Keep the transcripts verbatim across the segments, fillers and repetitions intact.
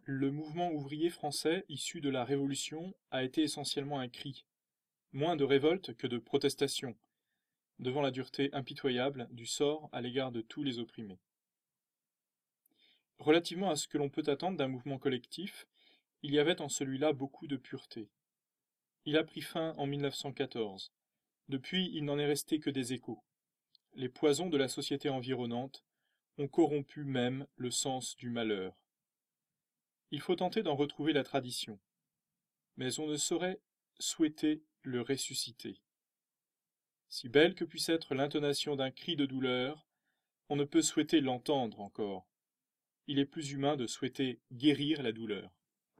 Le mouvement ouvrier français issu de la Révolution a été essentiellement un cri, moins de révolte que de protestation, devant la dureté impitoyable du sort à l'égard de tous les opprimés. Relativement à ce que l'on peut attendre d'un mouvement collectif, il y avait en celui-là beaucoup de pureté. Il a pris fin en mille neuf cent quatorze. Depuis, il n'en est resté que des échos. Les poisons de la société environnante ont corrompu même le sens du malheur. Il faut tenter d'en retrouver la tradition, mais on ne saurait souhaiter le ressusciter. Si belle que puisse être l'intonation d'un cri de douleur, on ne peut souhaiter l'entendre encore. Il est plus humain de souhaiter guérir la douleur.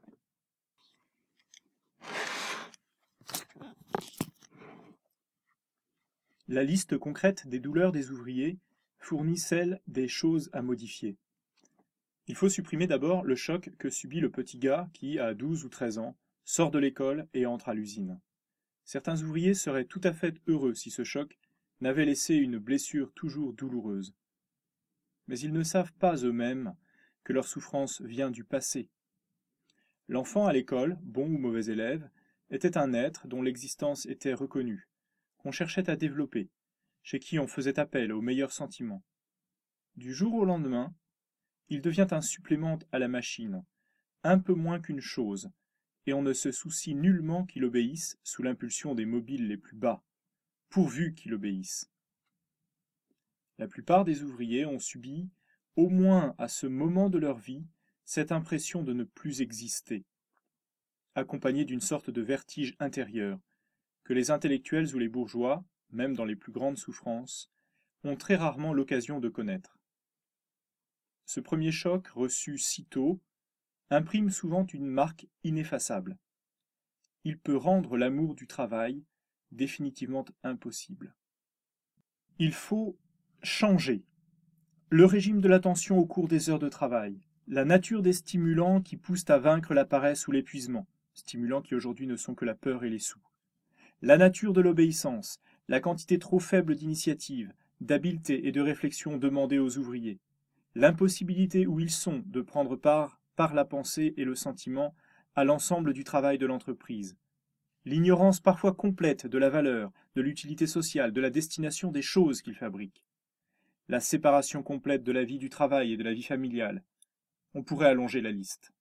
La liste concrète des douleurs des ouvriers fournit celle des choses à modifier. Il faut supprimer d'abord le choc que subit le petit gars qui, à douze ou treize ans, sort de l'école et entre à l'usine. Certains ouvriers seraient tout à fait heureux si ce choc n'avait laissé une blessure toujours douloureuse. Mais ils ne savent pas eux-mêmes que leur souffrance vient du passé. L'enfant à l'école, bon ou mauvais élève, était un être dont l'existence était reconnue, qu'on cherchait à développer, chez qui on faisait appel aux meilleurs sentiments. Du jour au lendemain, il devient un supplément à la machine, un peu moins qu'une chose, et on ne se soucie nullement qu'il obéisse sous l'impulsion des mobiles les plus bas, pourvu qu'il obéisse. La plupart des ouvriers ont subi, au moins à ce moment de leur vie, cette impression de ne plus exister, accompagnée d'une sorte de vertige intérieur, que les intellectuels ou les bourgeois, même dans les plus grandes souffrances, ont très rarement l'occasion de connaître. Ce premier choc, reçu si tôt, imprime souvent une marque ineffaçable. Il peut rendre l'amour du travail définitivement impossible. Il faut changer le régime de l'attention au cours des heures de travail, la nature des stimulants qui poussent à vaincre la paresse ou l'épuisement, stimulants qui aujourd'hui ne sont que la peur et les sous, la nature de l'obéissance, la quantité trop faible d'initiative, d'habileté et de réflexion demandées aux ouvriers, l'impossibilité où ils sont de prendre part, par la pensée et le sentiment, à l'ensemble du travail de l'entreprise, l'ignorance parfois complète de la valeur, de l'utilité sociale, de la destination des choses qu'ils fabriquent, la séparation complète de la vie du travail et de la vie familiale. On pourrait allonger la liste.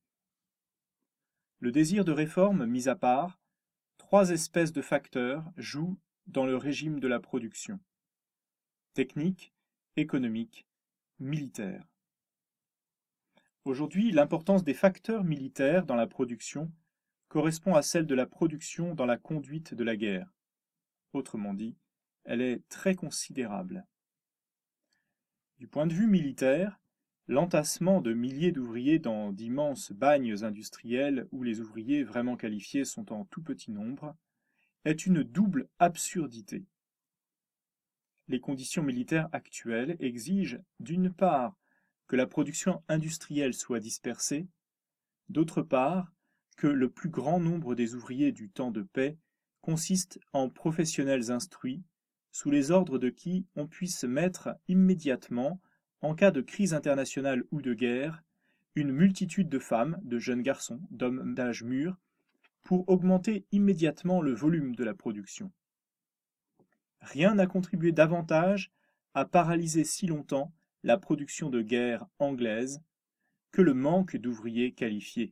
Le désir de réforme mis à part, trois espèces de facteurs jouent dans le régime de la production: technique, économique, militaire. Aujourd'hui, l'importance des facteurs militaires dans la production correspond à celle de la production dans la conduite de la guerre. Autrement dit, elle est très considérable. Du point de vue militaire, l'entassement de milliers d'ouvriers dans d'immenses bagnes industriels où les ouvriers vraiment qualifiés sont en tout petit nombre est une double absurdité. Les conditions militaires actuelles exigent, d'une part, que la production industrielle soit dispersée, d'autre part, que le plus grand nombre des ouvriers du temps de paix consiste en professionnels instruits, sous les ordres de qui on puisse mettre immédiatement, en cas de crise internationale ou de guerre, une multitude de femmes, de jeunes garçons, d'hommes d'âge mûr, pour augmenter immédiatement le volume de la production. Rien n'a contribué davantage à paralyser si longtemps la production de guerre anglaise que le manque d'ouvriers qualifiés.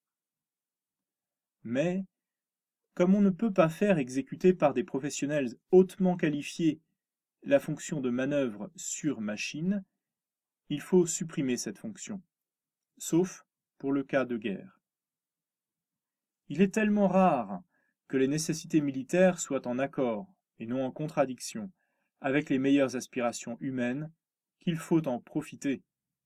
Mais, comme on ne peut pas faire exécuter par des professionnels hautement qualifiés la fonction de manœuvre sur machine, il faut supprimer cette fonction, sauf pour le cas de guerre. Il est tellement rare que les nécessités militaires soient en accord, et non en contradiction, avec les meilleures aspirations humaines, qu'il faut en profiter.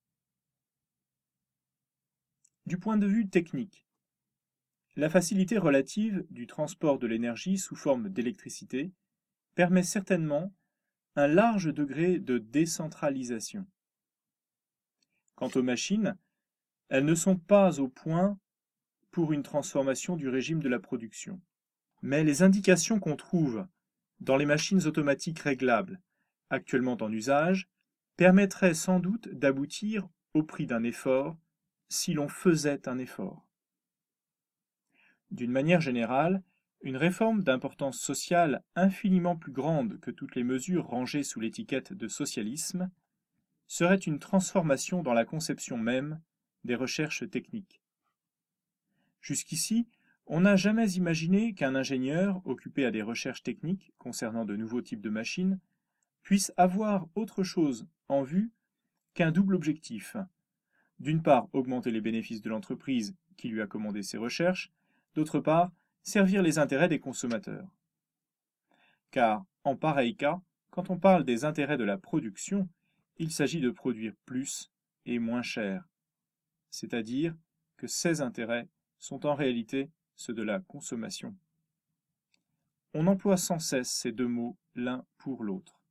Du point de vue technique, la facilité relative du transport de l'énergie sous forme d'électricité permet certainement un large degré de décentralisation. Quant aux machines, elles ne sont pas au point pour une transformation du régime de la production. Mais les indications qu'on trouve dans les machines automatiques réglables, actuellement en usage, permettraient sans doute d'aboutir, au prix d'un effort, si l'on faisait un effort. D'une manière générale, une réforme d'importance sociale infiniment plus grande que toutes les mesures rangées sous l'étiquette de socialisme serait une transformation dans la conception même des recherches techniques. Jusqu'ici, on n'a jamais imaginé qu'un ingénieur occupé à des recherches techniques concernant de nouveaux types de machines puisse avoir autre chose en vue qu'un double objectif. D'une part, augmenter les bénéfices de l'entreprise qui lui a commandé ses recherches, d'autre part, servir les intérêts des consommateurs. Car, en pareil cas, quand on parle des intérêts de la production, il s'agit de produire plus et moins cher, c'est-à-dire que ces intérêts sont en réalité ceux de la consommation. On emploie sans cesse ces deux mots l'un pour l'autre.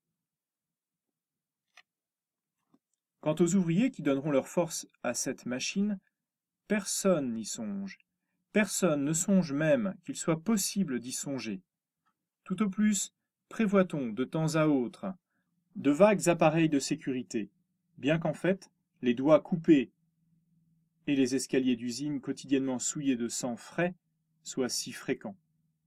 Quant aux ouvriers qui donneront leur force à cette machine, personne n'y songe. Personne ne songe même qu'il soit possible d'y songer. Tout au plus, prévoit-on de temps à autre de vagues appareils de sécurité, bien qu'en fait, les doigts coupés et les escaliers d'usine quotidiennement souillés de sang frais soient si fréquents.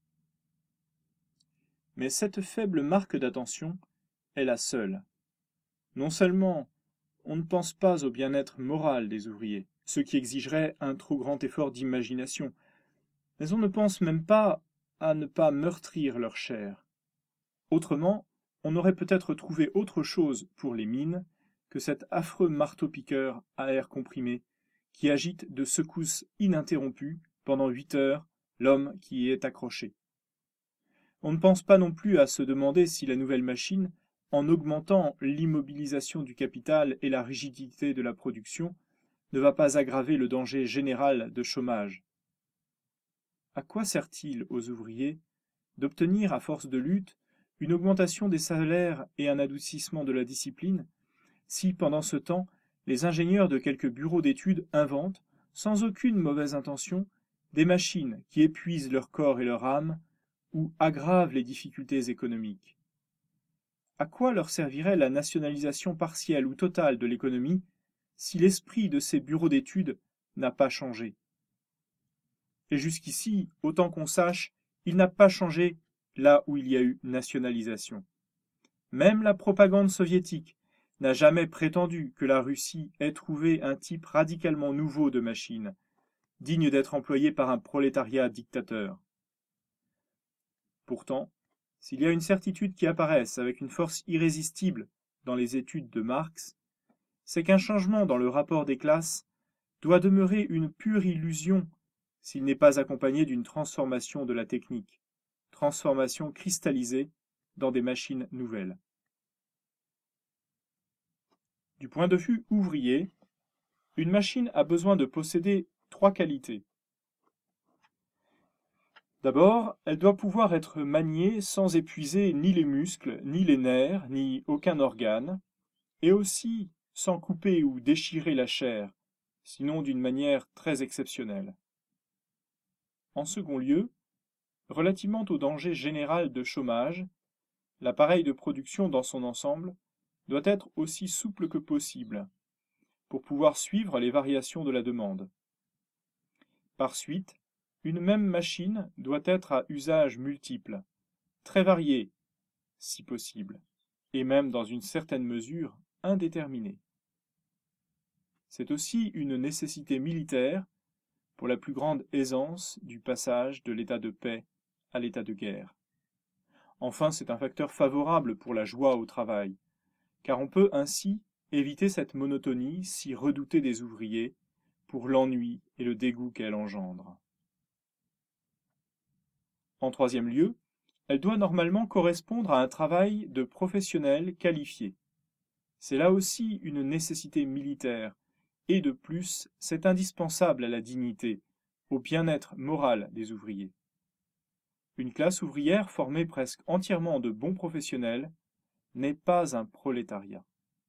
Mais cette faible marque d'attention est la seule. Non seulement on ne pense pas au bien-être moral des ouvriers, ce qui exigerait un trop grand effort d'imagination, mais on ne pense même pas à ne pas meurtrir leur chair. Autrement, on aurait peut-être trouvé autre chose pour les mines que cet affreux marteau-piqueur à air comprimé qui agite de secousses ininterrompues pendant huit heures l'homme qui y est accroché. On ne pense pas non plus à se demander si la nouvelle machine, en augmentant l'immobilisation du capital et la rigidité de la production, ne va pas aggraver le danger général de chômage. À quoi sert-il aux ouvriers d'obtenir, à force de lutte, une augmentation des salaires et un adoucissement de la discipline, si pendant ce temps, les ingénieurs de quelques bureaux d'études inventent, sans aucune mauvaise intention, des machines qui épuisent leur corps et leur âme ou aggravent les difficultés économiques? À quoi leur servirait la nationalisation partielle ou totale de l'économie si l'esprit de ces bureaux d'études n'a pas changé? Et jusqu'ici, autant qu'on sache, il n'a pas changé là où il y a eu nationalisation. Même la propagande soviétique n'a jamais prétendu que la Russie ait trouvé un type radicalement nouveau de machine, digne d'être employé par un prolétariat dictateur. Pourtant, s'il y a une certitude qui apparaisse avec une force irrésistible dans les études de Marx, c'est qu'un changement dans le rapport des classes doit demeurer une pure illusion s'il n'est pas accompagné d'une transformation de la technique, transformation cristallisée dans des machines nouvelles. Du point de vue ouvrier, une machine a besoin de posséder trois qualités. D'abord, elle doit pouvoir être maniée sans épuiser ni les muscles, ni les nerfs, ni aucun organe, et aussi sans couper ou déchirer la chair, sinon d'une manière très exceptionnelle. En second lieu, relativement au danger général de chômage, l'appareil de production dans son ensemble doit être aussi souple que possible, pour pouvoir suivre les variations de la demande. Par suite, une même machine doit être à usage multiple, très varié, si possible, et même dans une certaine mesure indéterminé. C'est aussi une nécessité militaire pour la plus grande aisance du passage de l'état de paix à l'état de guerre. Enfin, c'est un facteur favorable pour la joie au travail, car on peut ainsi éviter cette monotonie si redoutée des ouvriers pour l'ennui et le dégoût qu'elle engendre. En troisième lieu, elle doit normalement correspondre à un travail de professionnels qualifiés. C'est là aussi une nécessité militaire, et de plus, c'est indispensable à la dignité, au bien-être moral des ouvriers. Une classe ouvrière formée presque entièrement de bons professionnels n'est pas un prolétariat.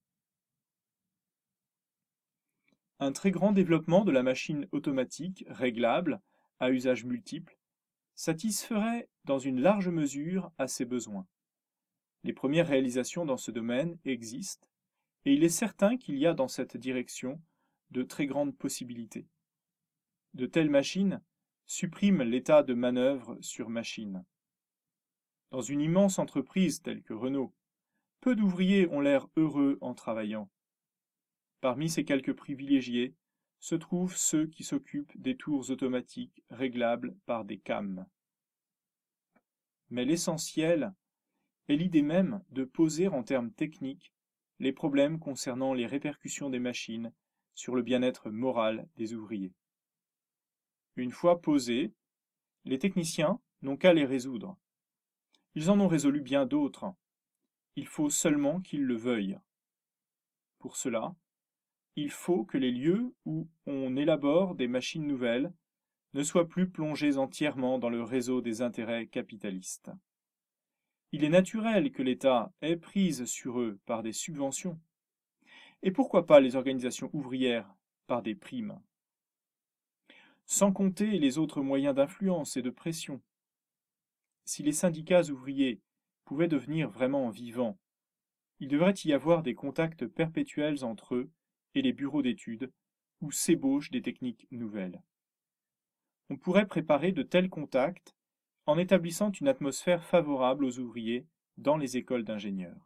Un très grand développement de la machine automatique, réglable, à usage multiple, satisferait dans une large mesure à ces besoins. Les premières réalisations dans ce domaine existent, et il est certain qu'il y a dans cette direction de très grandes possibilités. De telles machines suppriment l'état de manœuvre sur machine. Dans une immense entreprise telle que Renault, peu d'ouvriers ont l'air heureux en travaillant. Parmi ces quelques privilégiés se trouvent ceux qui s'occupent des tours automatiques réglables par des cams. Mais l'essentiel est l'idée même de poser en termes techniques les problèmes concernant les répercussions des machines sur le bien-être moral des ouvriers. Une fois posés, les techniciens n'ont qu'à les résoudre. Ils en ont résolu bien d'autres. Il faut seulement qu'ils le veuillent. Pour cela, il faut que les lieux où on élabore des machines nouvelles ne soient plus plongés entièrement dans le réseau des intérêts capitalistes. Il est naturel que l'État ait prise sur eux par des subventions. Et pourquoi pas les organisations ouvrières par des primes? Sans compter les autres moyens d'influence et de pression. Si les syndicats ouvriers pouvaient devenir vraiment vivants, il devrait y avoir des contacts perpétuels entre eux et les bureaux d'études où s'ébauchent des techniques nouvelles. On pourrait préparer de tels contacts en établissant une atmosphère favorable aux ouvriers dans les écoles d'ingénieurs.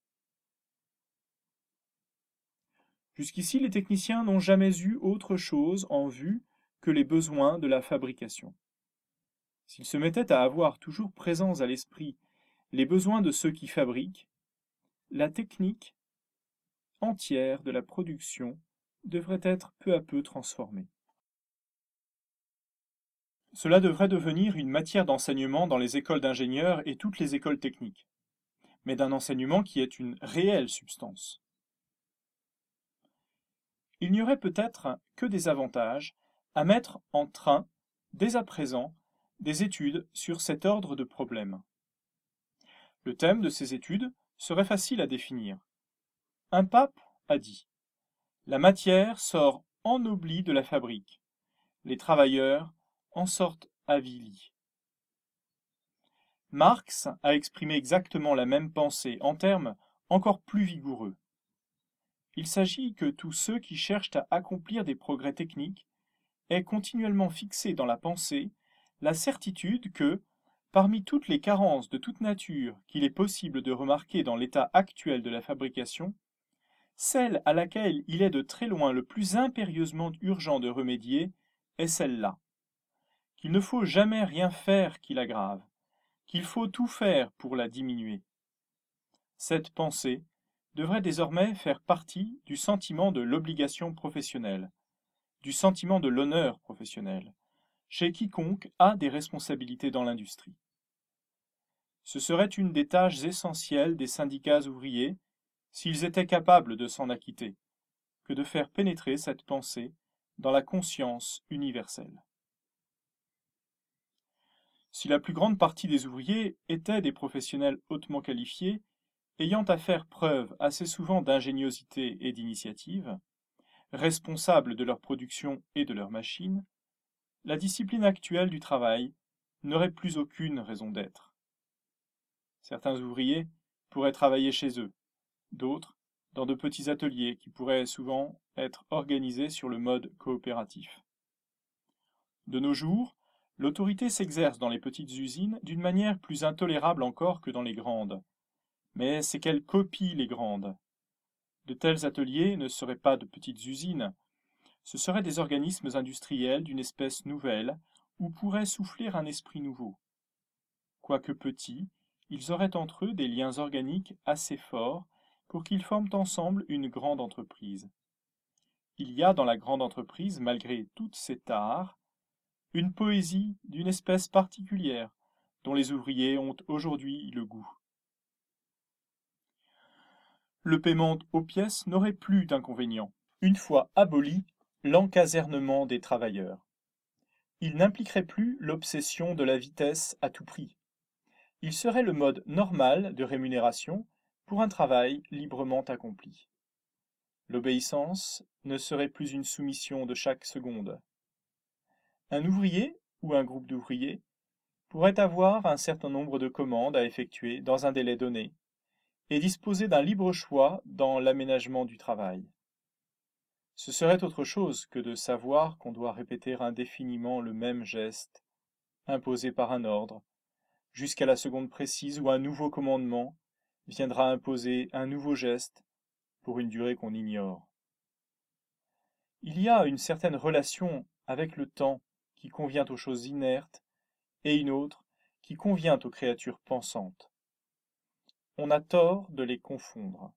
Jusqu'ici, les techniciens n'ont jamais eu autre chose en vue que les besoins de la fabrication. S'ils se mettaient à avoir toujours présents à l'esprit les besoins de ceux qui fabriquent, la technique entière de la production devrait être peu à peu transformée. Cela devrait devenir une matière d'enseignement dans les écoles d'ingénieurs et toutes les écoles techniques, mais d'un enseignement qui ait une réelle substance. Il n'y aurait peut-être que des avantages à mettre en train, dès à présent, des études sur cet ordre de problèmes. Le thème de ces études serait facile à définir. Un pape a dit « La matière sort ennoblie de la fabrique. Les travailleurs en sortent avilis. » Marx a exprimé exactement la même pensée en termes encore plus vigoureux. Il s'agit que tous ceux qui cherchent à accomplir des progrès techniques aient continuellement fixé dans la pensée la certitude que, parmi toutes les carences de toute nature qu'il est possible de remarquer dans l'état actuel de la fabrication, celle à laquelle il est de très loin le plus impérieusement urgent de remédier est celle-là, qu'il ne faut jamais rien faire qui l'aggrave, qu'il faut tout faire pour la diminuer. Cette pensée devrait désormais faire partie du sentiment de l'obligation professionnelle, du sentiment de l'honneur professionnel, chez quiconque a des responsabilités dans l'industrie. Ce serait une des tâches essentielles des syndicats ouvriers, s'ils étaient capables de s'en acquitter, que de faire pénétrer cette pensée dans la conscience universelle. Si la plus grande partie des ouvriers étaient des professionnels hautement qualifiés, ayant à faire preuve assez souvent d'ingéniosité et d'initiative, responsables de leur production et de leurs machines, la discipline actuelle du travail n'aurait plus aucune raison d'être. Certains ouvriers pourraient travailler chez eux, d'autres dans de petits ateliers qui pourraient souvent être organisés sur le mode coopératif. De nos jours, l'autorité s'exerce dans les petites usines d'une manière plus intolérable encore que dans les grandes, mais c'est qu'elle copie les grandes. De tels ateliers ne seraient pas de petites usines, ce seraient des organismes industriels d'une espèce nouvelle où pourrait souffler un esprit nouveau. Quoique petits, ils auraient entre eux des liens organiques assez forts pour qu'ils forment ensemble une grande entreprise. Il y a dans la grande entreprise, malgré toutes ses tares, une poésie d'une espèce particulière dont les ouvriers ont aujourd'hui le goût. Le paiement aux pièces n'aurait plus d'inconvénient, une fois aboli l'encasernement des travailleurs. Il n'impliquerait plus l'obsession de la vitesse à tout prix. Il serait le mode normal de rémunération pour un travail librement accompli. L'obéissance ne serait plus une soumission de chaque seconde. Un ouvrier ou un groupe d'ouvriers pourrait avoir un certain nombre de commandes à effectuer dans un délai donné et disposer d'un libre choix dans l'aménagement du travail. Ce serait autre chose que de savoir qu'on doit répéter indéfiniment le même geste, imposé par un ordre, jusqu'à la seconde précise où un nouveau commandement viendra imposer un nouveau geste pour une durée qu'on ignore. Il y a une certaine relation avec le temps qui convient aux choses inertes et une autre qui convient aux créatures pensantes. On a tort de les confondre.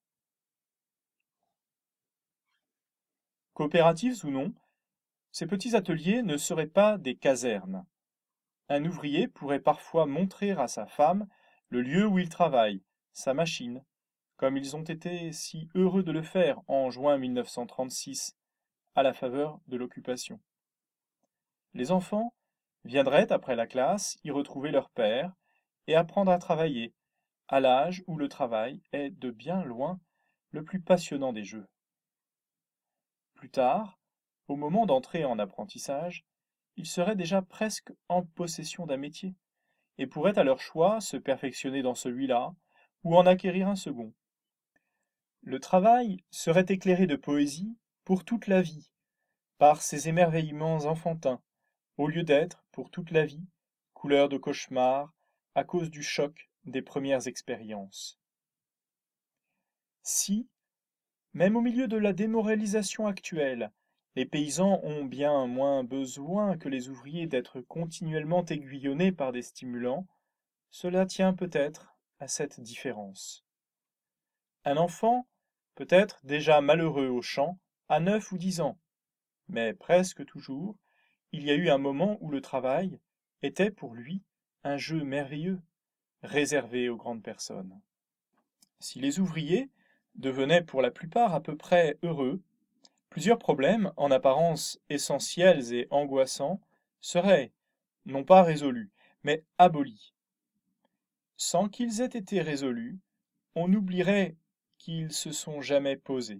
Coopératives ou non, ces petits ateliers ne seraient pas des casernes. Un ouvrier pourrait parfois montrer à sa femme le lieu où il travaille, sa machine, comme ils ont été si heureux de le faire en juin mille neuf cent trente-six, à la faveur de l'occupation. Les enfants viendraient après la classe y retrouver leur père et apprendre à travailler, à l'âge où le travail est de bien loin le plus passionnant des jeux. Plus tard, au moment d'entrer en apprentissage, ils seraient déjà presque en possession d'un métier et pourraient à leur choix se perfectionner dans celui-là ou en acquérir un second. Le travail serait éclairé de poésie pour toute la vie, par ses émerveillements enfantins, au lieu d'être, pour toute la vie, couleur de cauchemar à cause du choc des premières expériences. Si, même au milieu de la démoralisation actuelle, les paysans ont bien moins besoin que les ouvriers d'être continuellement aiguillonnés par des stimulants, cela tient peut-être à cette différence. Un enfant peut être déjà malheureux au champ à neuf ou dix ans, mais presque toujours, il y a eu un moment où le travail était pour lui un jeu merveilleux, réservé aux grandes personnes. Si les ouvriers devenaient pour la plupart à peu près heureux, plusieurs problèmes, en apparence essentiels et angoissants, seraient, non pas résolus, mais abolis. Sans qu'ils aient été résolus, on oublierait qu'ils se sont jamais posés.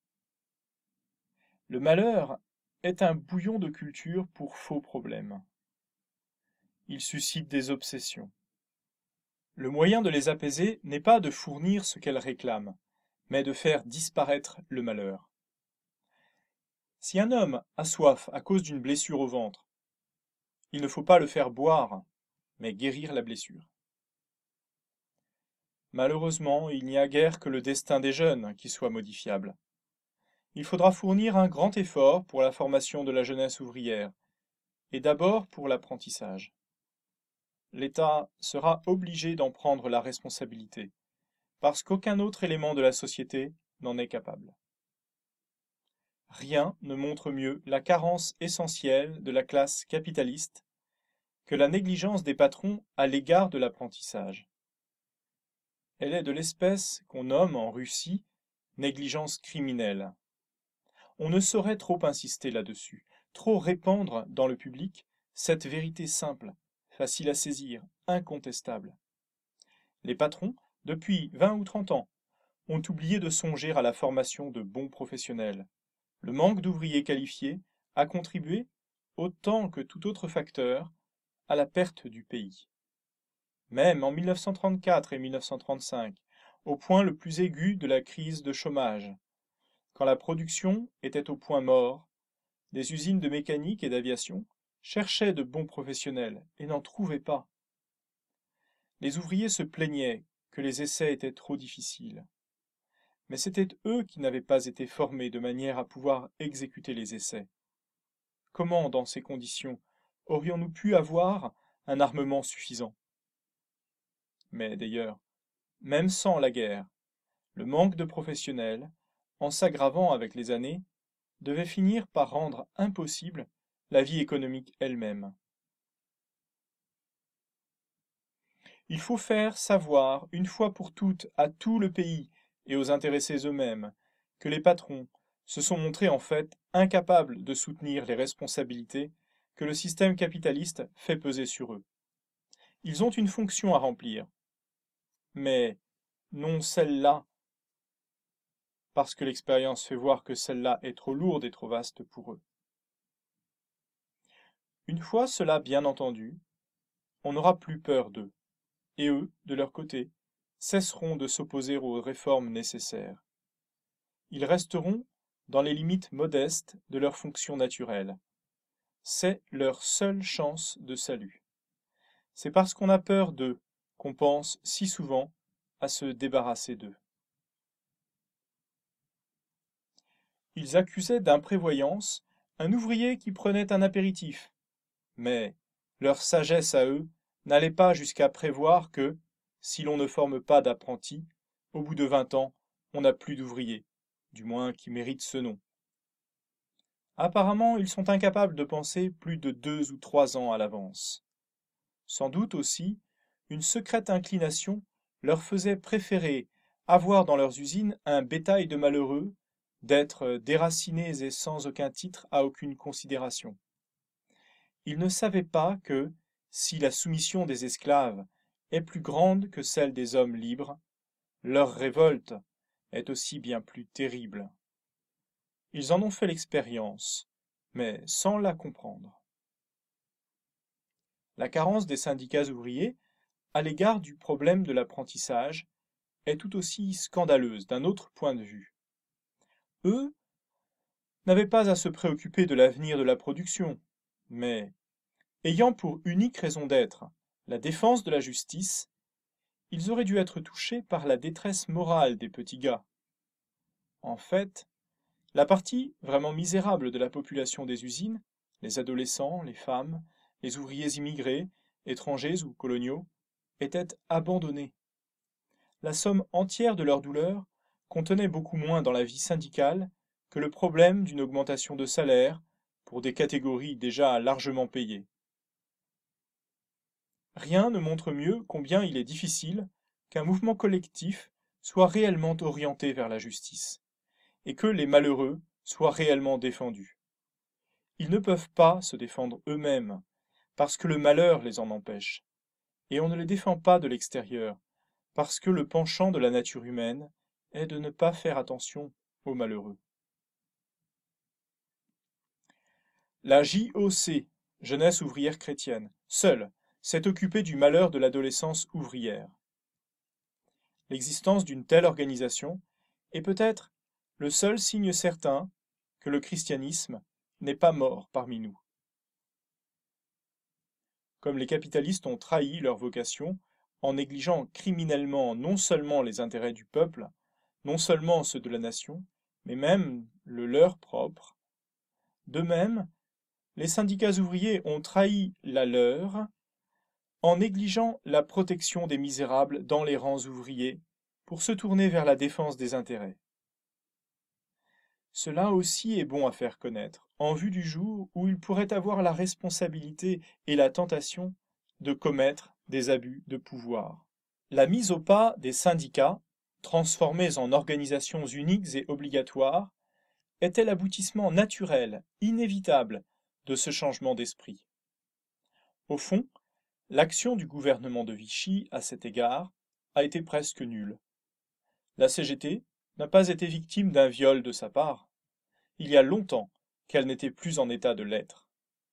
Le malheur est un bouillon de culture pour faux problèmes. Il suscite des obsessions. Le moyen de les apaiser n'est pas de fournir ce qu'elles réclament, mais de faire disparaître le malheur. Si un homme a soif à cause d'une blessure au ventre, il ne faut pas le faire boire, mais guérir la blessure. Malheureusement, il n'y a guère que le destin des jeunes qui soit modifiable. Il faudra fournir un grand effort pour la formation de la jeunesse ouvrière, et d'abord pour l'apprentissage. L'État sera obligé d'en prendre la responsabilité, parce qu'aucun autre élément de la société n'en est capable. Rien ne montre mieux la carence essentielle de la classe capitaliste que la négligence des patrons à l'égard de l'apprentissage. Elle est de l'espèce qu'on nomme en Russie négligence criminelle. On ne saurait trop insister là-dessus, trop répandre dans le public cette vérité simple, facile à saisir, incontestable. Les patrons, depuis vingt ou trente ans, ont oublié de songer à la formation de bons professionnels. Le manque d'ouvriers qualifiés a contribué, autant que tout autre facteur, à la perte du pays. Même en mille neuf cent trente-quatre et mille neuf cent trente-cinq, au point le plus aigu de la crise de chômage, quand la production était au point mort, des usines de mécanique et d'aviation cherchaient de bons professionnels et n'en trouvaient pas. Les ouvriers se plaignaient que les essais étaient trop difficiles. Mais c'étaient eux qui n'avaient pas été formés de manière à pouvoir exécuter les essais. Comment, dans ces conditions, aurions-nous pu avoir un armement suffisant? Mais d'ailleurs, même sans la guerre, le manque de professionnels, en s'aggravant avec les années, devait finir par rendre impossible la vie économique elle-même. Il faut faire savoir une fois pour toutes à tout le pays et aux intéressés eux-mêmes que les patrons se sont montrés en fait incapables de soutenir les responsabilités que le système capitaliste fait peser sur eux. Ils ont une fonction à remplir, mais non celle-là, parce que l'expérience fait voir que celle-là est trop lourde et trop vaste pour eux. Une fois cela bien entendu, on n'aura plus peur d'eux, et eux, de leur côté, cesseront de s'opposer aux réformes nécessaires. Ils resteront dans les limites modestes de leurs fonctions naturelles. C'est leur seule chance de salut. C'est parce qu'on a peur d'eux qu'on pense si souvent à se débarrasser d'eux. Ils accusaient d'imprévoyance un ouvrier qui prenait un apéritif. Mais leur sagesse à eux n'allait pas jusqu'à prévoir que, si l'on ne forme pas d'apprentis, au bout de vingt ans, on n'a plus d'ouvriers, du moins qui méritent ce nom. Apparemment, ils sont incapables de penser plus de deux ou trois ans à l'avance. Sans doute aussi, une secrète inclination leur faisait préférer avoir dans leurs usines un bétail de malheureux, d'être déracinés et sans aucun titre à aucune considération. Ils ne savaient pas que, si la soumission des esclaves est plus grande que celle des hommes libres, leur révolte est aussi bien plus terrible. Ils en ont fait l'expérience, mais sans la comprendre. La carence des syndicats ouvriers à l'égard du problème de l'apprentissage est tout aussi scandaleuse d'un autre point de vue. Eux n'avaient pas à se préoccuper de l'avenir de la production, mais, ayant pour unique raison d'être la défense de la justice, ils auraient dû être touchés par la détresse morale des petits gars. En fait, la partie vraiment misérable de la population des usines, les adolescents, les femmes, les ouvriers immigrés, étrangers ou coloniaux, était abandonnée. La somme entière de leur douleur contenait beaucoup moins dans la vie syndicale que le problème d'une augmentation de salaire pour des catégories déjà largement payées. Rien ne montre mieux combien il est difficile qu'un mouvement collectif soit réellement orienté vers la justice, et que les malheureux soient réellement défendus. Ils ne peuvent pas se défendre eux-mêmes, parce que le malheur les en empêche, et on ne les défend pas de l'extérieur, parce que le penchant de la nature humaine est de ne pas faire attention aux malheureux. La J O C, Jeunesse ouvrière chrétienne, seule, s'est occupée du malheur de l'adolescence ouvrière. L'existence d'une telle organisation est peut-être le seul signe certain que le christianisme n'est pas mort parmi nous. Comme les capitalistes ont trahi leur vocation en négligeant criminellement non seulement les intérêts du peuple, non seulement ceux de la nation, mais même le leur propre, de même, les syndicats ouvriers ont trahi la leur en négligeant la protection des misérables dans les rangs ouvriers pour se tourner vers la défense des intérêts. Cela aussi est bon à faire connaître, en vue du jour où ils pourraient avoir la responsabilité et la tentation de commettre des abus de pouvoir. La mise au pas des syndicats, transformés en organisations uniques et obligatoires, était l'aboutissement naturel, inévitable, de ce changement d'esprit. Au fond, l'action du gouvernement de Vichy à cet égard a été presque nulle. La C G T n'a pas été victime d'un viol de sa part. Il y a longtemps qu'elle n'était plus en état de l'être.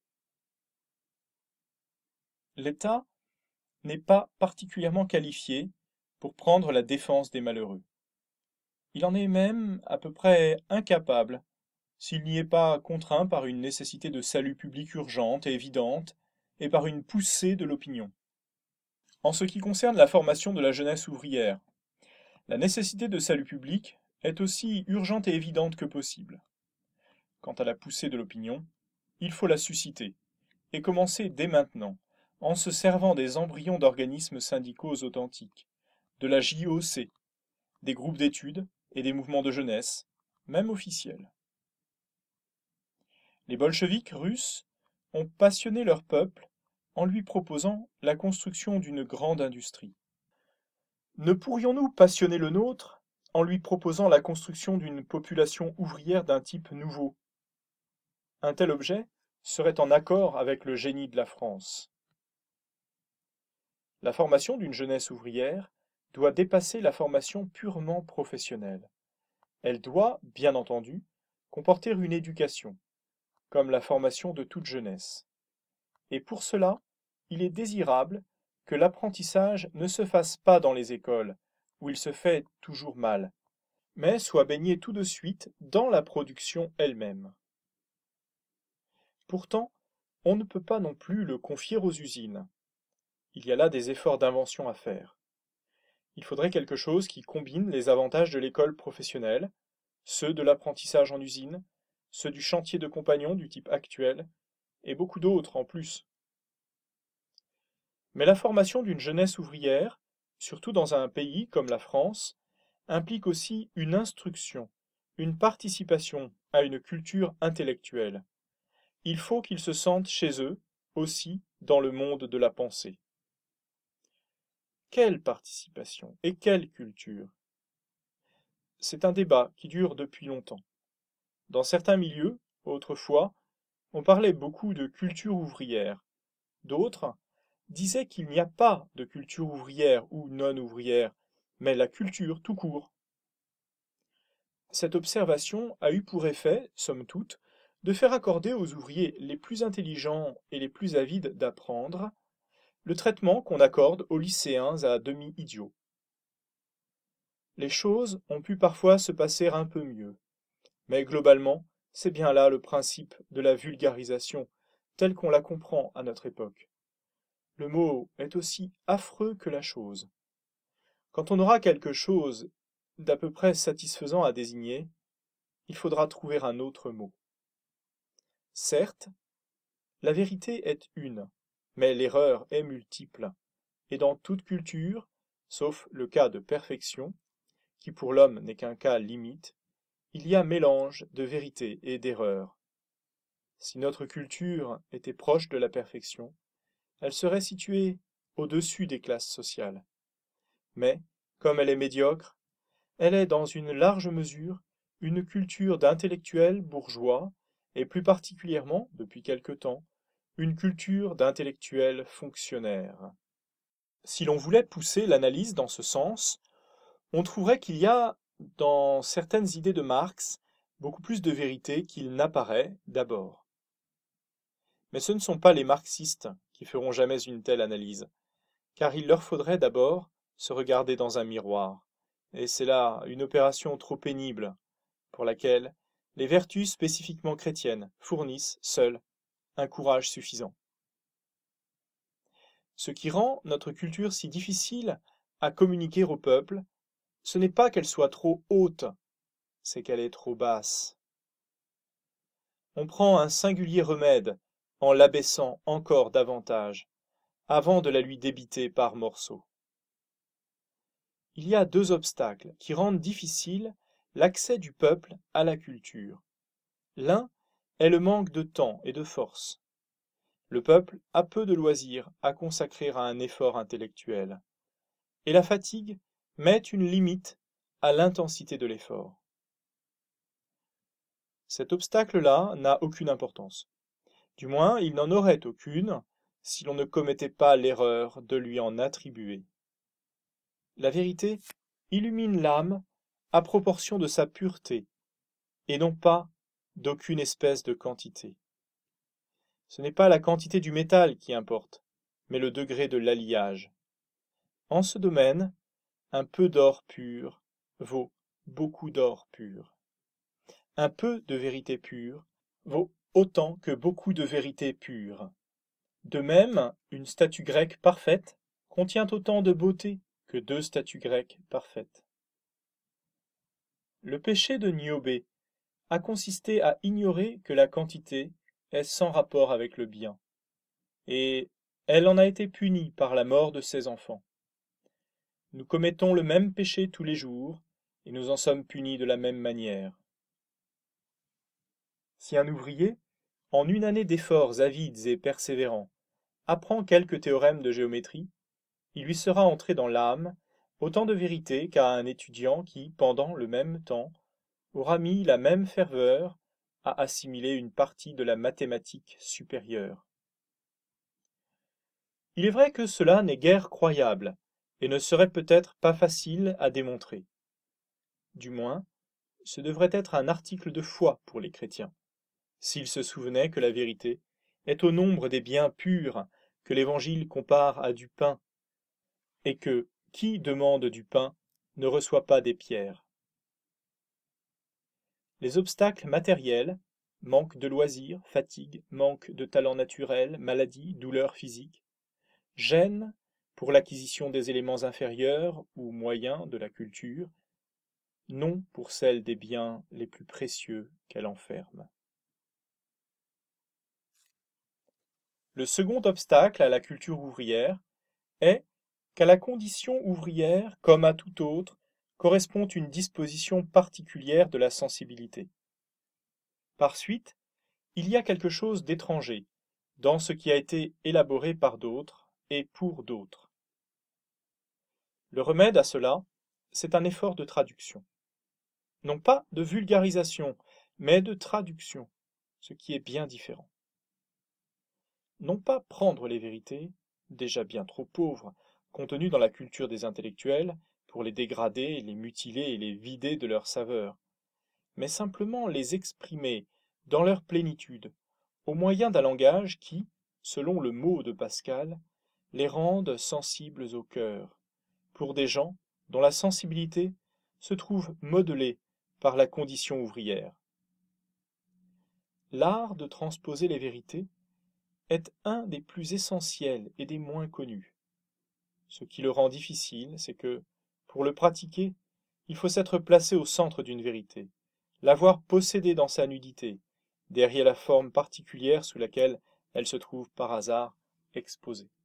L'État n'est pas particulièrement qualifié pour prendre la défense des malheureux. Il en est même à peu près incapable s'il n'y est pas contraint par une nécessité de salut public urgente et évidente et par une poussée de l'opinion. En ce qui concerne la formation de la jeunesse ouvrière, la nécessité de salut public est aussi urgente et évidente que possible. Quant à la poussée de l'opinion, il faut la susciter, et commencer dès maintenant, en se servant des embryons d'organismes syndicaux authentiques, de la J O C, des groupes d'études et des mouvements de jeunesse, même officiels. Les bolcheviks russes ont passionné leur peuple en lui proposant la construction d'une grande industrie. Ne pourrions-nous passionner le nôtre en lui proposant la construction d'une population ouvrière d'un type nouveau? Un tel objet serait en accord avec le génie de la France. La formation d'une jeunesse ouvrière doit dépasser la formation purement professionnelle. Elle doit, bien entendu, comporter une éducation, comme la formation de toute jeunesse. Et pour cela, il est désirable que l'apprentissage ne se fasse pas dans les écoles, où il se fait toujours mal, mais soit baigné tout de suite dans la production elle-même. Pourtant, on ne peut pas non plus le confier aux usines. Il y a là des efforts d'invention à faire. Il faudrait quelque chose qui combine les avantages de l'école professionnelle, ceux de l'apprentissage en usine, ceux du chantier de compagnons du type actuel, et beaucoup d'autres en plus. Mais la formation d'une jeunesse ouvrière, surtout dans un pays comme la France, implique aussi une instruction, une participation à une culture intellectuelle. Il faut qu'ils se sentent chez eux, aussi, dans le monde de la pensée. Quelle participation et quelle culture? C'est un débat qui dure depuis longtemps. Dans certains milieux, autrefois, on parlait beaucoup de culture ouvrière. D'autres disaient qu'il n'y a pas de culture ouvrière ou non ouvrière, mais la culture tout court. Cette observation a eu pour effet, somme toute, de faire accorder aux ouvriers les plus intelligents et les plus avides d'apprendre le traitement qu'on accorde aux lycéens à demi idiots. Les choses ont pu parfois se passer un peu mieux, mais globalement, c'est bien là le principe de la vulgarisation, tel qu'on la comprend à notre époque. Le mot est aussi affreux que la chose. Quand on aura quelque chose d'à peu près satisfaisant à désigner, il faudra trouver un autre mot. Certes, la vérité est une, mais l'erreur est multiple, et dans toute culture, sauf le cas de perfection, qui pour l'homme n'est qu'un cas limite, il y a mélange de vérité et d'erreur. Si notre culture était proche de la perfection, elle serait située au-dessus des classes sociales. Mais, comme elle est médiocre, elle est dans une large mesure une culture d'intellectuels bourgeois, et plus particulièrement, depuis quelque temps, une culture d'intellectuels fonctionnaires. Si l'on voulait pousser l'analyse dans ce sens, on trouverait qu'il y a, dans certaines idées de Marx, beaucoup plus de vérité qu'il n'apparaît d'abord. Mais ce ne sont pas les marxistes qui feront jamais une telle analyse, car il leur faudrait d'abord se regarder dans un miroir, et c'est là une opération trop pénible, pour laquelle les vertus spécifiquement chrétiennes fournissent, seules, un courage suffisant. Ce qui rend notre culture si difficile à communiquer au peuple, ce n'est pas qu'elle soit trop haute, c'est qu'elle est trop basse. On prend un singulier remède en l'abaissant encore davantage, avant de la lui débiter par morceaux. Il y a deux obstacles qui rendent difficile l'accès du peuple à la culture. L'un est le manque de temps et de force. Le peuple a peu de loisirs à consacrer à un effort intellectuel, et la fatigue met une limite à l'intensité de l'effort. Cet obstacle-là n'a aucune importance. Du moins, il n'en aurait aucune si l'on ne commettait pas l'erreur de lui en attribuer. La vérité illumine l'âme à proportion de sa pureté, et non pas d'aucune espèce de quantité. Ce n'est pas la quantité du métal qui importe, mais le degré de l'alliage. En ce domaine, un peu d'or pur vaut beaucoup d'or pur. Un peu de vérité pure vaut autant que beaucoup de vérité pure. De même, une statue grecque parfaite contient autant de beauté que deux statues grecques parfaites. Le péché de Niobé a consisté à ignorer que la quantité est sans rapport avec le bien, et elle en a été punie par la mort de ses enfants. Nous commettons le même péché tous les jours, et nous en sommes punis de la même manière. Si un ouvrier, en une année d'efforts avides et persévérants, apprend quelques théorèmes de géométrie, il lui sera entré dans l'âme autant de vérité qu'à un étudiant qui, pendant le même temps, aura mis la même ferveur à assimiler une partie de la mathématique supérieure. Il est vrai que cela n'est guère croyable, et ne serait peut-être pas facile à démontrer. Du moins, ce devrait être un article de foi pour les chrétiens, s'ils se souvenaient que la vérité est au nombre des biens purs que l'Évangile compare à du pain, et que qui demande du pain ne reçoit pas des pierres. Les obstacles matériels, manque de loisirs, fatigue, manque de talent naturel, maladie, douleur physique, gêne pour l'acquisition des éléments inférieurs ou moyens de la culture, non pour celle des biens les plus précieux qu'elle enferme. Le second obstacle à la culture ouvrière est qu'à la condition ouvrière, comme à tout autre, correspond une disposition particulière de la sensibilité. Par suite, il y a quelque chose d'étranger dans ce qui a été élaboré par d'autres et pour d'autres. Le remède à cela, c'est un effort de traduction. Non pas de vulgarisation, mais de traduction, ce qui est bien différent. Non pas prendre les vérités, déjà bien trop pauvres, contenues dans la culture des intellectuels, pour les dégrader, les mutiler et les vider de leur saveur, mais simplement les exprimer dans leur plénitude, au moyen d'un langage qui, selon le mot de Pascal, les rende sensibles au cœur, pour des gens dont la sensibilité se trouve modelée par la condition ouvrière. L'art de transposer les vérités est un des plus essentiels et des moins connus. Ce qui le rend difficile, c'est que, pour le pratiquer, il faut s'être placé au centre d'une vérité, l'avoir possédée dans sa nudité, derrière la forme particulière sous laquelle elle se trouve par hasard exposée.